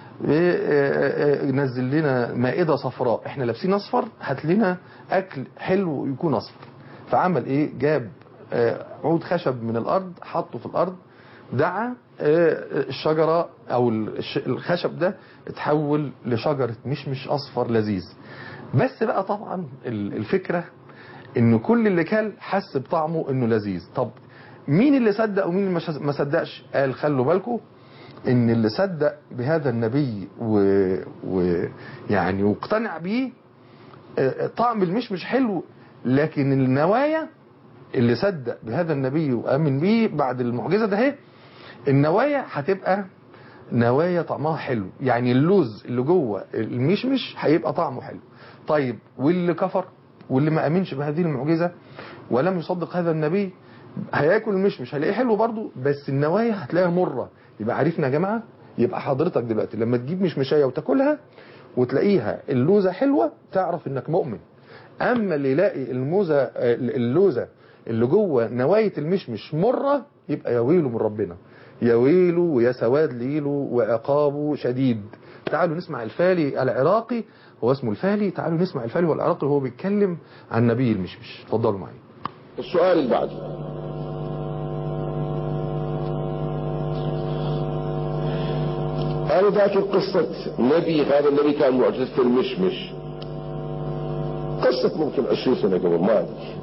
نزل لنا مائدة صفراء، احنا لابسين اصفر، هات لنا اكل حلو يكون اصفر. فعمل ايه؟ جاب عود خشب من الارض حطه في الارض، دعا الشجرة او الخشب ده اتحول لشجرة مشمش اصفر لذيذ. بس بقى طبعا الفكرة ان كل اللي كل حس بطعمه انه لذيذ. طب مين اللي صدق ومين اللي ما صدقش؟ قال خلوا بالكم ان اللي صدق بهذا النبي ويعني و... واقتنع بيه طعم المشمش حلو، لكن النوايا اللي صدق بهذا النبي وامن بيه بعد المعجزة ده، النوايا هتبقى نوايا طعمها حلو. يعني اللوز اللي جوه المشمش هيبقى طعمه حلو. طيب واللي كفر واللي ما امنش بهذه المعجزة ولم يصدق هذا النبي هياكل المشمش هيلاقيه حلو برضه، بس النوايا هتلاقيها مرة. يبقى عارفنا يا جماعة، يبقى حضرتك دلوقتي لما تجيب مشمشايه وتاكلها وتلاقيها اللوزة حلوة تعرف انك مؤمن. اما اللي يلاقي الموزة اللوزة اللي جوه نواية المشمش مرة يبقى يا ويله من ربنا، يا ويله ويا سواد ليله وعقابه شديد. تعالوا نسمع الفالي العراقي، هو اسمه الفالي. تعالوا نسمع الفالي والعراقي وهو بيتكلم عن نبي المشمش. اتفضلوا معي. السؤال اللي بعده، أنا ذاكر قصة نبي، هذا النبي كان معجزة المشمش، قصة ممكن عشرين سنة قبل ما أدري.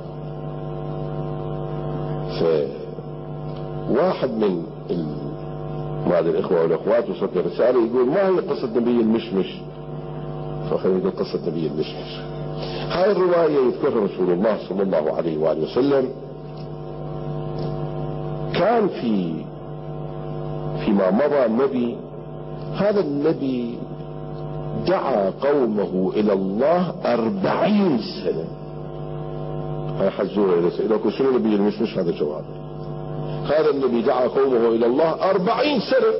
فواحد من ما أدري الإخوة والأخوات وصلت رسالة يقول ما هي قصة نبي المشمش؟ فخلينا نقول قصة نبي المشمش. هاي الرواية يذكرها رسول الله صلى الله عليه وآله وسلم. كان في فيما مضى النبي، هذا النبي دعا قومه إلى الله أربعين سنة. هاي حزورة إذا سئلوك شنو نبي المشمش هذا جواب. هذا النبي دعا قومه إلى الله أربعين سنة.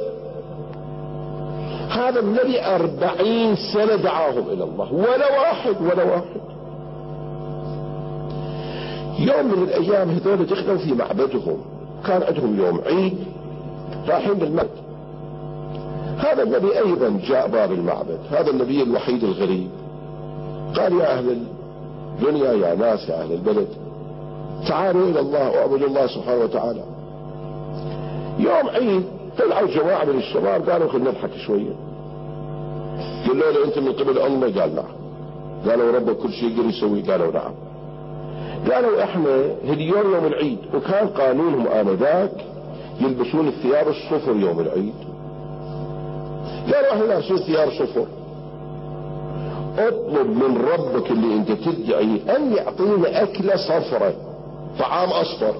هذا النبي أربعين سنة دعاهم إلى الله، ولا واحد ولا واحد. يوم من الأيام هذول دخلوا في معبدهم، كان عندهم يوم عيد رايحين بالمعبد. هذا النبي أيضا جاء باب المعبد، هذا النبي الوحيد الغريب. قال يا أهل الدنيا، يا ناس، يا أهل البلد، تعالوا إلى الله واعبدوا الله سبحانه وتعالى. يوم عيد طلعوا جماعة من الشباب قالوا خلينا نضحك شوية. قالوا له انت من قبل الله؟ قال نعم. قالوا ربك كل شيء يقدر يسوي؟ قالوا نعم. قالوا احنا اليوم يوم العيد، وكان قانونهم آنذاك يلبسون الثياب الصفر يوم العيد. قالوا احنا لابسين ثياب صفر، اطلب من ربك اللي انت تدعي ان يعطينا اكلة صفرة، طعام اصفر،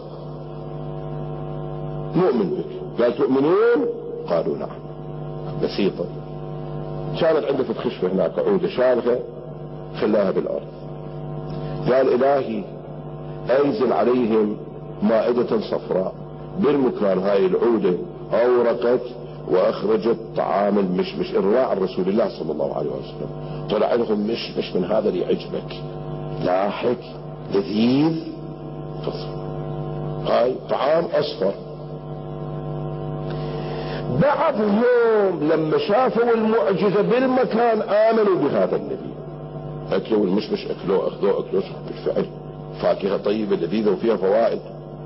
نؤمن بك. قال تؤمنون؟ قالوا نعم. بسيطة. كانت عنده في خشبة هناك عودة شالها خلاها بالارض. قال الهي انزل عليهم مائدة صفراء. بالمكان هاي العودة اورقت واخرجت طعام المشمش الراع عن رسول الله صلى الله عليه وسلم. طلع لهم مشمش من هذا اللي يعجبك، لاحق لذيذ، هاي طعام اصفر. بعضهم لما شافوا المعجزة بالمكان امنوا بهذا النبي، اكلوا المشمش، اكلوه اخذوه اكلوه بالفعل فاكهة طيبة لذيذة وفيها فوائد.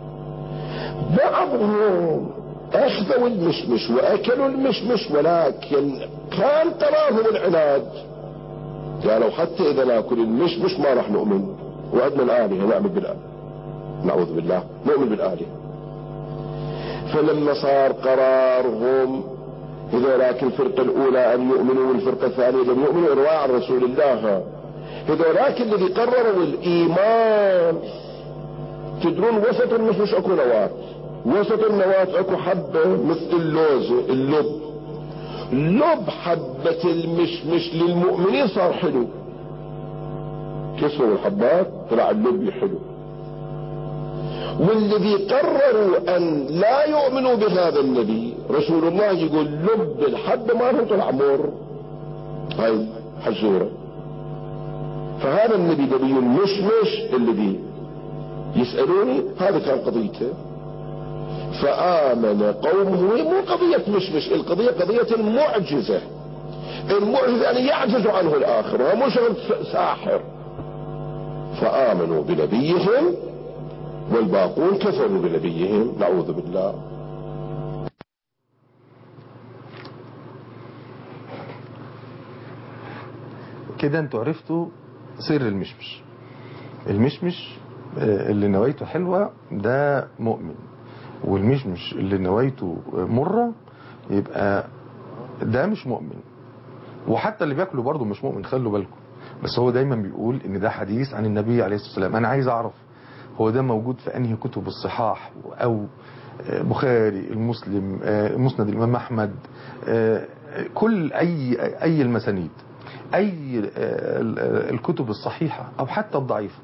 بعضهم اخذوا المشمش واكلوا المشمش، ولكن كان قرارهم العناد، قالوا حتى اذا ناكل المشمش ما راح نؤمن، وعدنا الآلهة نعبد بالآلهة، نعوذ بالله نؤمن بالآلهة. فلما صار قرارهم هذولاك الفرقة الاولى ان يؤمنوا والفرقة الثانية لم يؤمنوا ارواع رسول الله، هذولاك الذي قرروا الايمان، تدرون وسط المشمش اكو نواة، وسط النواة اكو حبة مثل اللوز اللب، لب حبة المشمش للمؤمنين صار حلو، كسروا الحبات طلع اللب حلو. والذي قرروا ان لا يؤمنوا بهذا النبي رسول الله يقول لب الحبة ما له طلع مر، هاي حزورة. فهذا النبي نبي المشمش الذي يسألوني هذا كان قضيته. فآمن قومه، مو قضية مشمش، القضية قضية المعجزة، المعجزة يعني يعجز عنه الآخر، هو مو شغل ساحر. فآمنوا بنبيهم والباقون كفروا بنبيهم، نعوذ بالله. كده انتوا عرفتوا سر المشمش. المشمش اللي نوايته حلوة ده مؤمن، والمشمش اللي نوايته مرة يبقى ده مش مؤمن، وحتى اللي بياكله برضه مش مؤمن، خلوا بالكم. بس هو دايما بيقول ان ده حديث عن النبي عليه الصلاة والسلام. انا عايز اعرف هو ده موجود في انهي كتب الصحاح، او بخاري، المسلم، مسند الامام احمد، كل اي اي المسانيد، اي الكتب الصحيحة او حتى الضعيفة.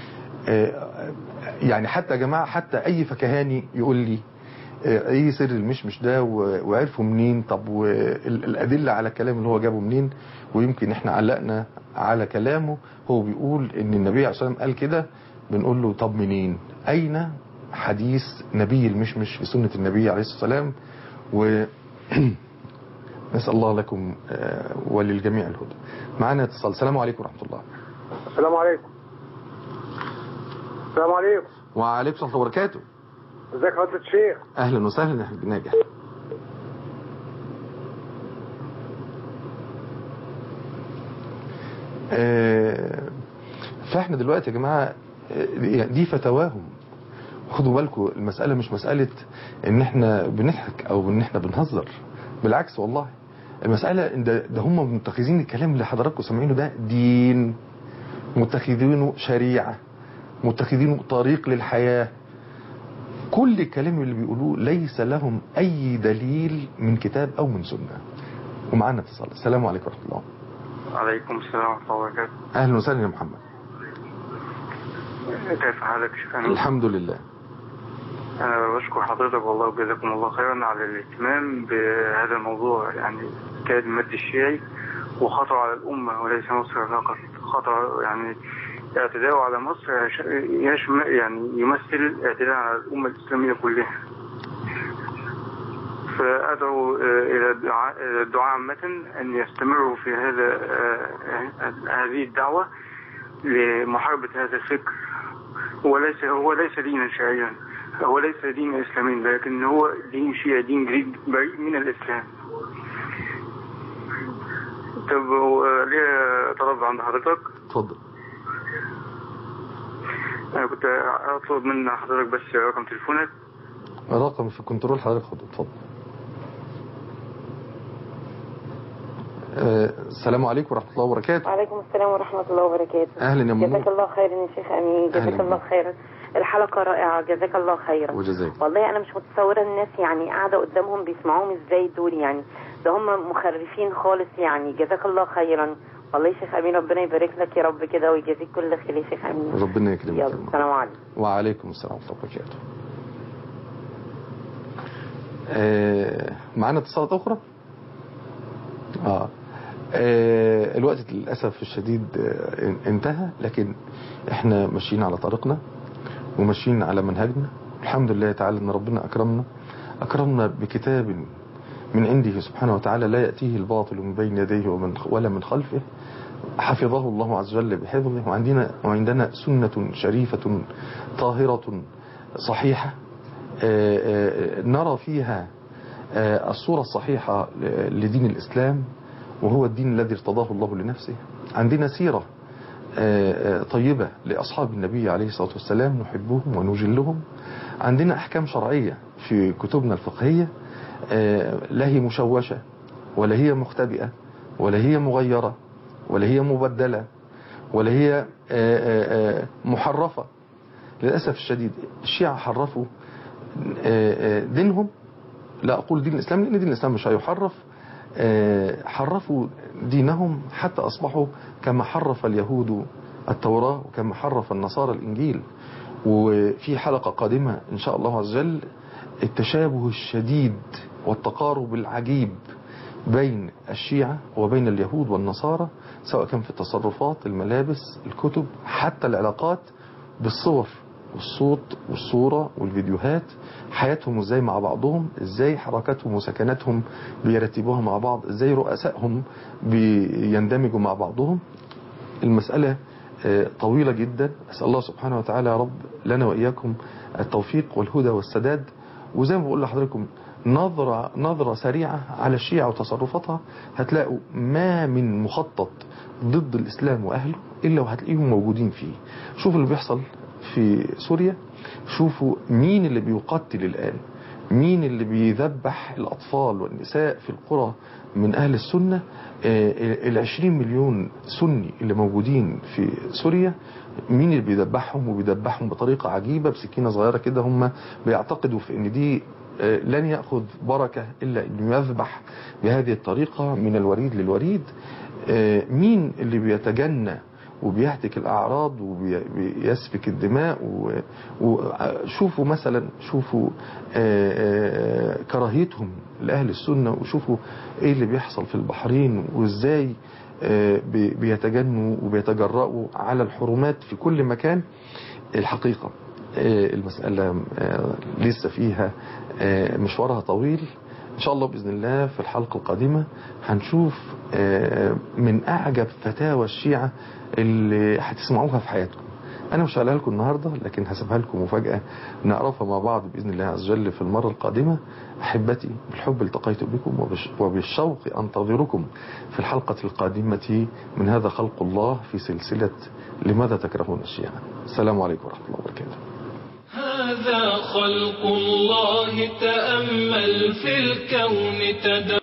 يعني حتى يا جماعة حتى اي فكهاني يقول لي ايه سر المشمش ده وعرفوا منين، طب والادلة على الكلام اللي هو جابه منين. ويمكن احنا علقنا على كلامه، هو بيقول ان النبي عليه الصلاة والسلام قال كده، بنقول له طب منين، اين حديث نبي المشمش في سنة النبي عليه الصلاة والسلام. و نسأل الله لكم وللجميع الهدى. معنا اتصال. السلام عليكم ورحمة الله. السلام عليكم. السلام عليكم. وعليكم السلام ورحمة الله وبركاته. ازيك يا فضيلة الشيخ؟ اهلا وسهلا يا حبيبي ناجح. فاحنا دلوقتي يا جماعة دي فتواهم، خدوا بالكم المسألة مش مسألة ان احنا بنضحك او ان احنا بنهزر، بالعكس والله المسألة ان ده, ده هم متخذين الكلام اللي حضراتكم سامعينه ده دين، متخذينه شريعة، متخذينه طريق للحياة. كل الكلام اللي بيقولوه ليس لهم اي دليل من كتاب او من سنة. ومعنا اتصال. السلام عليكم ورحمة الله. وعليكم السلام ورحمة الله وبركاته. اهلا وسهلا يا محمد. كيف حالك شيخ؟ الحمد لله. أنا بشكر حضرتك والله وجزاكم الله خيرا على الاهتمام بهذا الموضوع، يعني كاد المد الشيعي وخطر على الأمة وليس مصر فقط، خطر يعني اعتداء على مصر يعني يمثل اعتداء على الأمة الإسلامية كلها. فأدعو إلى الدعاء عامة أن يستمروا في هذا هذه الدعوة لمحاربة هذا الفكر، وليس هو ليس دينا شرعيا، هو ليس دين إسلامي، لكن هو دين شيعي، دين جديد بعيد من الإسلام. طب هو ليه طلب عند حضرتك؟ اتفضل. أنا كنت أطلب من حضرتك بس رقم تليفونك. رقم في الكنترول حضرتك خد. اتفضل. أه السلام عليكم ورحمة الله وبركاته. وعليكم السلام ورحمة الله وبركاته. أهلا يا منور. جزاك الله خيرا يا شيخ أمين، جزاك الله خيرا. الحلقة رائعة، جزاك الله خيرا. وجزاك. والله أنا مش متصورة الناس يعني قاعدة قدامهم بيسمعوهم إزاي دول، يعني ده هم مخرفين خالص يعني. جزاك الله خيرا والله يا شيخ أمين، ربنا يبارك لك يا رب كده ويجازيك كل خير يا شيخ أمين. ربنا يكرمك. يلا السلام عليكم. وعليكم السلام ورحمة الله وبركاته. آه معانا اتصالات أخرى؟ آه. آه الوقت للأسف الشديد آه انتهى، لكن احنا ماشيين على طريقنا وماشيين على منهجنا. الحمد لله تعالى ان ربنا أكرمنا أكرمنا بكتاب من عنده سبحانه وتعالى لا يأتيه الباطل من بين يديه ومن ولا من خلفه، حفظه الله عز وجل بحفظه. وعندنا وعندنا سنة شريفة طاهرة صحيحة آه آه نرى فيها آه الصورة الصحيحة لدين الإسلام، وهو الدين الذي ارتضاه الله لنفسه. عندنا سيرة طيبة لأصحاب النبي عليه الصلاة والسلام نحبهم ونجلهم. عندنا أحكام شرعية في كتبنا الفقهية لا هي مشوشة ولا هي مختبئة ولا هي مغيرة ولا هي مبدلة ولا هي محرفة. للأسف الشديد الشيعة حرفوا دينهم. لا أقول دين الإسلام لأن دين الإسلام مش هيحرف. حرفوا دينهم حتى أصبحوا كما حرف اليهود التوراة وكما حرف النصارى الإنجيل. وفي حلقة قادمة إن شاء الله عز وجل التشابه الشديد والتقارب العجيب بين الشيعة وبين اليهود والنصارى، سواء كان في التصرفات، الملابس، الكتب، حتى العلاقات بالصور والصوت والصورة والفيديوهات، حياتهم ازاي مع بعضهم، ازاي حركاتهم وسكناتهم بيرتبوها مع بعض، ازاي رؤسائهم بيندمجوا مع بعضهم. المسألة طويلة جدا. أسأل الله سبحانه وتعالى يا رب لنا وإياكم التوفيق والهدى والسداد. وزي ما بقول لحضراتكم نظرة, نظرة سريعة على الشيعة وتصرفاتها هتلاقوا ما من مخطط ضد الإسلام وأهله إلا وهتلاقيهم موجودين فيه. شوفوا اللي بيحصل في سوريا، شوفوا مين اللي بيقتل الآن، مين اللي بيذبح الأطفال والنساء في القرى من أهل السنة. العشرين مليون سني اللي موجودين في سوريا، مين اللي بيذبحهم وبيذبحهم بطريقة عجيبة بسكينة صغيرة كده. هم بيعتقدوا في ان دي لن يأخذ بركة إلا أنه يذبح بهذه الطريقة من الوريد للوريد. مين اللي بيتجنى وبيهتك الأعراض وبيسفك الدماء. وشوفوا مثلا شوفوا كراهيتهم لأهل السنة، وشوفوا ايه اللي بيحصل في البحرين وازاي بيتجنوا وبيتجرؤوا على الحرمات في كل مكان. الحقيقة المسألة لسه فيها مشوارها طويل. إن شاء الله بإذن الله في الحلقة القادمة هنشوف من أعجب فتاوى الشيعة اللي هتسمعوها في حياتكم. أنا مش هقولها لكم النهاردة، لكن هسيبها لكم مفاجأة نعرفها مع بعض بإذن الله عز وجل في المرة القادمة. أحبتي بالحب التقيت بكم وبالشوق أنتظركم في الحلقة القادمة من هذا خلق الله في سلسلة لماذا تكرهون الشيعة. السلام عليكم ورحمة الله وبركاته. هذا خلق الله، تأمل في الكون تدبر.